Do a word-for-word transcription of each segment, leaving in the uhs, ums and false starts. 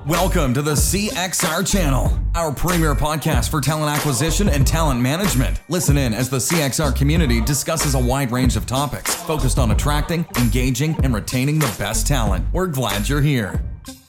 Welcome to the C X R channel, our premier podcast for talent acquisition and talent management. Listen in as the C X R community discusses a wide range of topics focused on attracting, engaging, and retaining the best talent. We're glad you're here.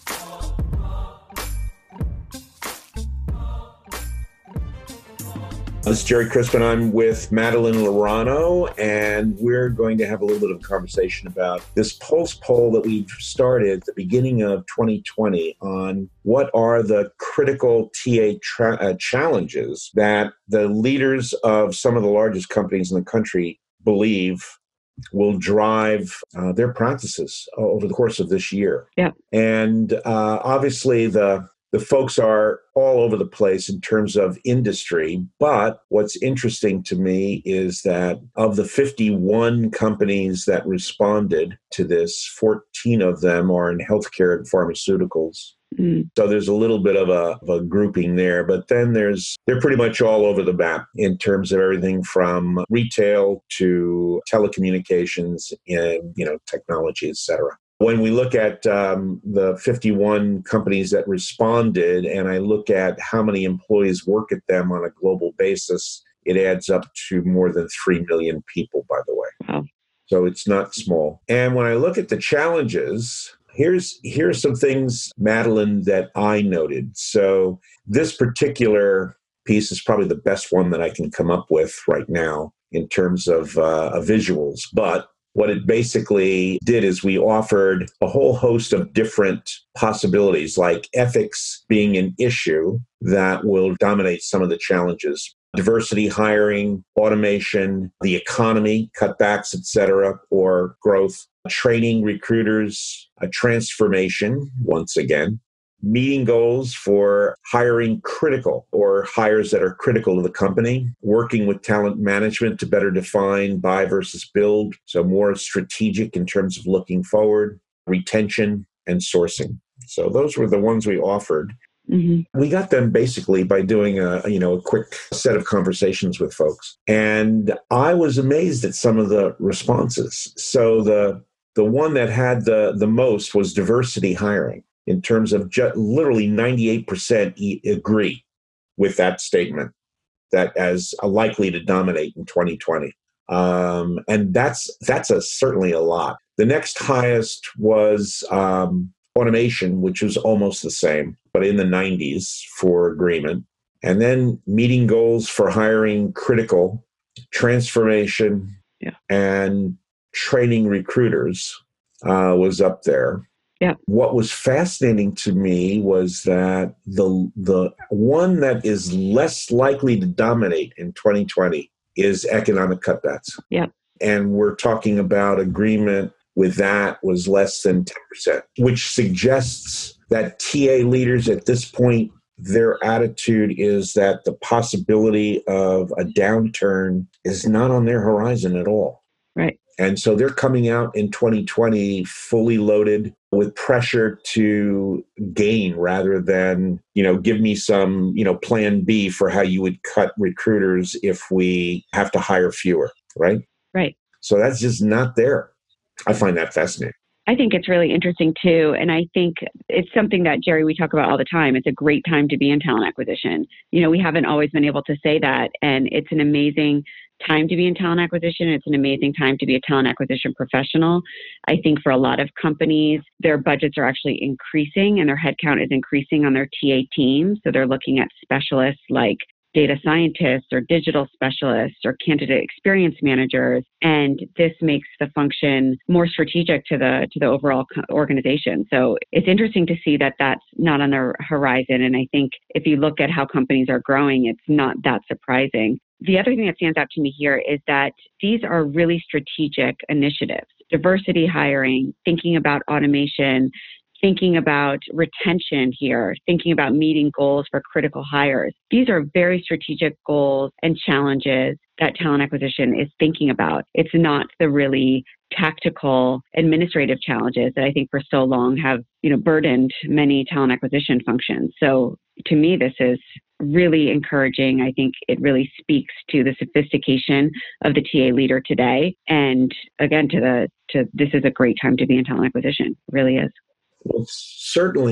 This is Jerry Crispin. I'm with Madeline Lorano, and we're going to have a little bit of a conversation about this Pulse poll that we've started at the beginning of twenty twenty on what are the critical T A tra- uh, challenges that the leaders of some of the largest companies in the country believe will drive uh, their practices over the course of this year. Yeah. And uh, obviously the The folks are all over the place in terms of industry, but what's interesting to me is that of the fifty-one companies that responded to this, fourteen of them are in healthcare and pharmaceuticals. Mm. So there's a little bit of a, of a grouping there, but then there's they're pretty much all over the map in terms of everything from retail to telecommunications and, you know, technology, et cetera. When we look at um, the fifty-one companies that responded, and I look at how many employees work at them on a global basis, it adds up to more than three million people, by the way. Wow. So it's not small. And when I look at the challenges, here's here's some things, Madeline, that I noted. So this particular piece is probably the best one that I can come up with right now in terms of uh, visuals, but what it basically did is we offered a whole host of different possibilities, like ethics being an issue that will dominate some of the challenges. Diversity hiring, automation, the economy, cutbacks, et cetera, or growth, training recruiters, a transformation, once again, meeting goals for hiring critical or hires that are critical to the company, working with talent management to better define buy versus build, so more strategic in terms of looking forward, retention, and sourcing. So those were the ones we offered. Mm-hmm. We got them basically by doing a, you know, a quick set of conversations with folks. And I was amazed at some of the responses. So the the one that had the, the most was diversity hiring. In terms of ju- literally ninety-eight percent e- agree with that statement that as a likely to dominate in twenty twenty. Um, and that's that's a, certainly a lot. The next highest was um, automation, which was almost the same, but in the nineties for agreement. And then meeting goals for hiring critical, transformation, yeah. and training recruiters uh, was up there. Yeah. What was fascinating to me was that the the one that is less likely to dominate in twenty twenty is economic cutbacks. Yeah. And we're talking about agreement with that was less than ten percent, which suggests that T A leaders at this point, their attitude is that the possibility of a downturn is not on their horizon at all. Right. And so they're coming out in twenty twenty fully loaded with pressure to gain rather than, you know, give me some, you know, plan B for how you would cut recruiters if we have to hire fewer, right? Right. So that's just not there. I find that fascinating. I think it's really interesting too. And I think it's something that, Jerry, we talk about all the time. It's a great time to be in talent acquisition. You know, we haven't always been able to say that. And it's an amazing time to be in talent acquisition. It's an amazing time to be a talent acquisition professional. I think for a lot of companies, their budgets are actually increasing and their headcount is increasing on their T A teams. So they're looking at specialists like data scientists or digital specialists or candidate experience managers. And this makes the function more strategic to the to the overall organization. So it's interesting to see that that's not on the horizon. And I think if you look at how companies are growing, it's not that surprising. The other thing that stands out to me here is that these are really strategic initiatives. Diversity hiring, thinking about automation, thinking about retention here, thinking about meeting goals for critical hires. These are very strategic goals and challenges that talent acquisition is thinking about. It's not the really tactical administrative challenges that I think for so long have, you know, burdened many talent acquisition functions. So to me, this is really encouraging. I think it really speaks to the sophistication of the T A leader today. And again, to the to this is a great time to be in talent acquisition. It really is. Well, certainly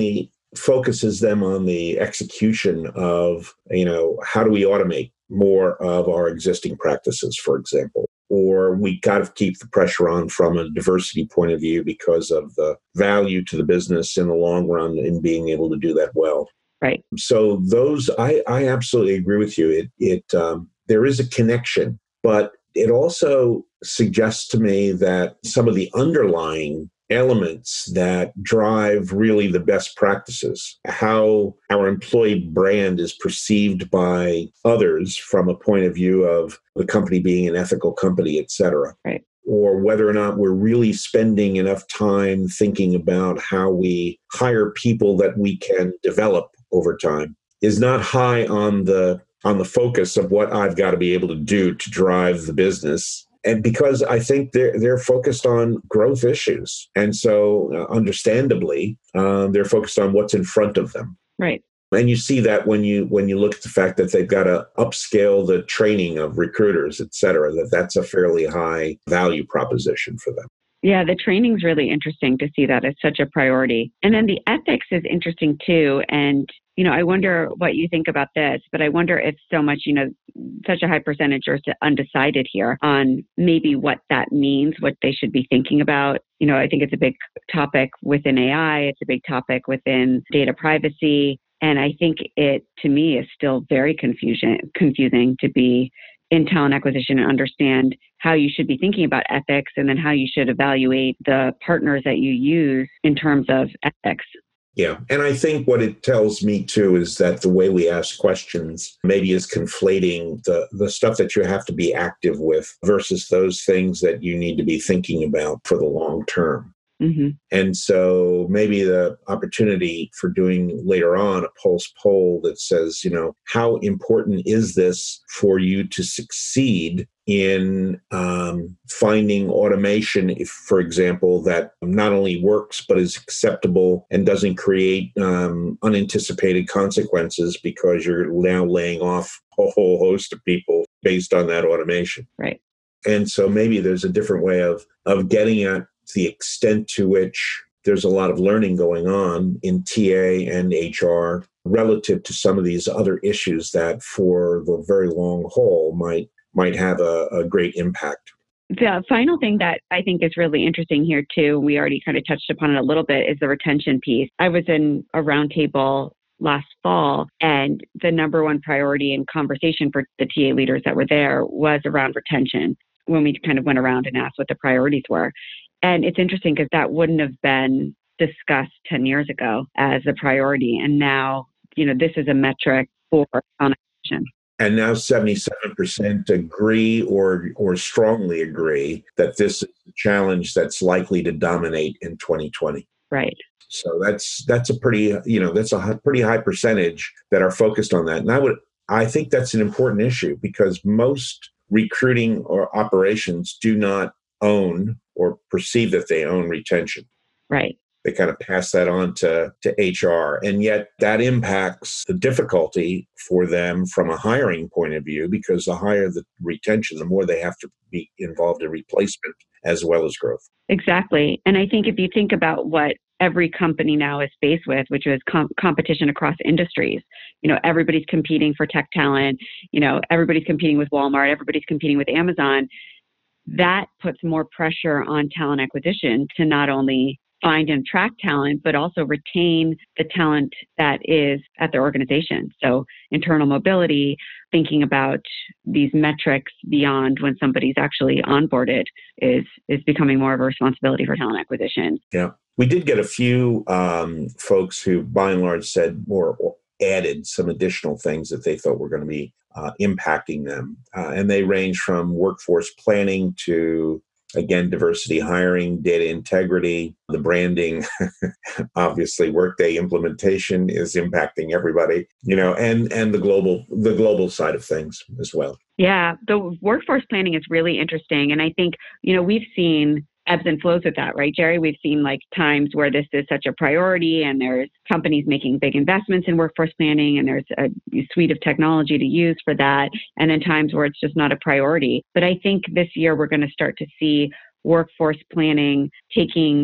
focuses them on the execution of, you know, how do we automate more of our existing practices, for example? Or we got to keep the pressure on from a diversity point of view because of the value to the business in the long run in being able to do that well. Right. So those, I, I absolutely agree with you. It, it um, there is a connection, but it also suggests to me that some of the underlying elements that drive really the best practices, how our employee brand is perceived by others from a point of view of the company being an ethical company, et cetera. Right. Or whether or not we're really spending enough time thinking about how we hire people that we can develop over time is not high on the on the focus of what I've got to be able to do to drive the business. And because I think they're, they're focused on growth issues. And so uh, understandably, um, they're focused on what's in front of them. Right. And you see that when you when you look at the fact that they've got to upscale the training of recruiters, et cetera, that that's a fairly high value proposition for them. Yeah, the training's really interesting to see that as such a priority. And then the ethics is interesting too. And, you know, I wonder what you think about this, but I wonder if so much, you know, such a high percentage are undecided here on maybe what that means, what they should be thinking about. You know, I think it's a big topic within A I. It's a big topic within data privacy. And I think it, to me, is still very confusion, confusing to be in talent acquisition and understand how you should be thinking about ethics and then how you should evaluate the partners that you use in terms of ethics. Yeah. And I think what it tells me too is that the way we ask questions maybe is conflating the, the stuff that you have to be active with versus those things that you need to be thinking about for the long term. Mm-hmm. And so maybe the opportunity for doing later on a pulse poll that says, you know, how important is this for you to succeed in um, finding automation, if, for example, that not only works, but is acceptable and doesn't create um, unanticipated consequences because you're now laying off a whole host of people based on that automation. Right. And so maybe there's a different way of of getting at the extent to which there's a lot of learning going on in T A and H R relative to some of these other issues that for the very long haul might might have a, a great impact. The final thing that I think is really interesting here too, we already kind of touched upon it a little bit, is the retention piece. I was in a roundtable last fall, and the number one priority in conversation for the T A leaders that were there was around retention when we kind of went around and asked what the priorities were. And it's interesting because that wouldn't have been discussed ten years ago as a priority. And now, you know, this is a metric for talent acquisition. And now seventy-seven percent agree or or strongly agree that this is a challenge that's likely to dominate in twenty twenty. Right. So that's that's a pretty, you know, that's a pretty high percentage that are focused on that. And I would I think that's an important issue because most recruiting or operations do not own or perceive that they own retention. Right. They kind of pass that on to, to H R. And yet that impacts the difficulty for them from a hiring point of view, because the higher the retention, the more they have to be involved in replacement as well as growth. Exactly. And I think if you think about what every company now is faced with, which is com- competition across industries, you know, everybody's competing for tech talent, you know, everybody's competing with Walmart, everybody's competing with Amazon. That puts more pressure on talent acquisition to not only find and attract talent, but also retain the talent that is at their organization. So internal mobility, thinking about these metrics beyond when somebody's actually onboarded is, is becoming more of a responsibility for talent acquisition. Yeah. We did get a few um, folks who, by and large, said or, or added some additional things that they thought were going to be uh, impacting them. Uh, and they range from workforce planning to, again, diversity hiring, data integrity, the branding. Obviously, Workday implementation is impacting everybody, you know, and and the global the global side of things as well. Yeah, the workforce planning is really interesting. And I think, you know, we've seen ebbs and flows with that, right, Jerry? We've seen like times where this is such a priority and there's companies making big investments in workforce planning and there's a suite of technology to use for that. And then times where it's just not a priority. But I think this year we're going to start to see workforce planning taking,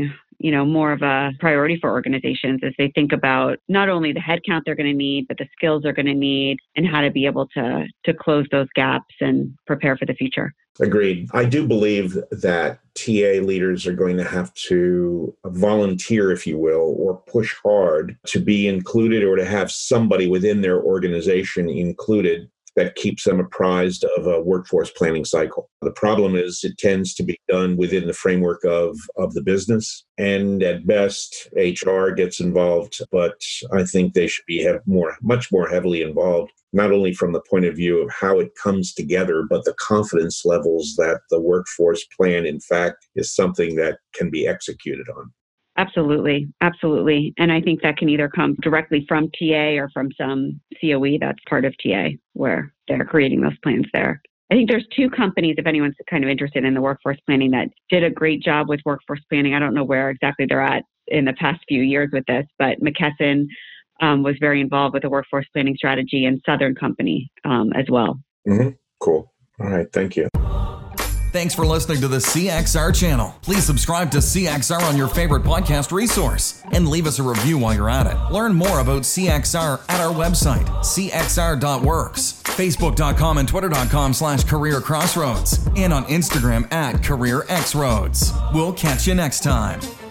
you know, more of a priority for organizations as they think about not only the headcount they're going to need, but the skills they're going to need and how to be able to to close those gaps and prepare for the future. Agreed. I do believe that T A leaders are going to have to volunteer, if you will, or push hard to be included or to have somebody within their organization included that keeps them apprised of a workforce planning cycle. The problem is it tends to be done within the framework of, of the business. And at best, H R gets involved, but I think they should be have more, much more heavily involved, not only from the point of view of how it comes together, but the confidence levels that the workforce plan, in fact, is something that can be executed on. Absolutely. Absolutely. And I think that can either come directly from T A or from some C O E that's part of T A where they're creating those plans there. I think there's two companies, if anyone's kind of interested in the workforce planning, that did a great job with workforce planning. I don't know where exactly they're at in the past few years with this, but McKesson um, was very involved with the workforce planning strategy, and Southern Company um, as well. Mm-hmm. Cool. All right. Thank you. Thanks for listening to the C X R channel. Please subscribe to C X R on your favorite podcast resource and leave us a review while you're at it. Learn more about C X R at our website, c x r dot works, facebook dot com and twitter dot com slash career crossroads, and on Instagram at career x roads. We'll catch you next time.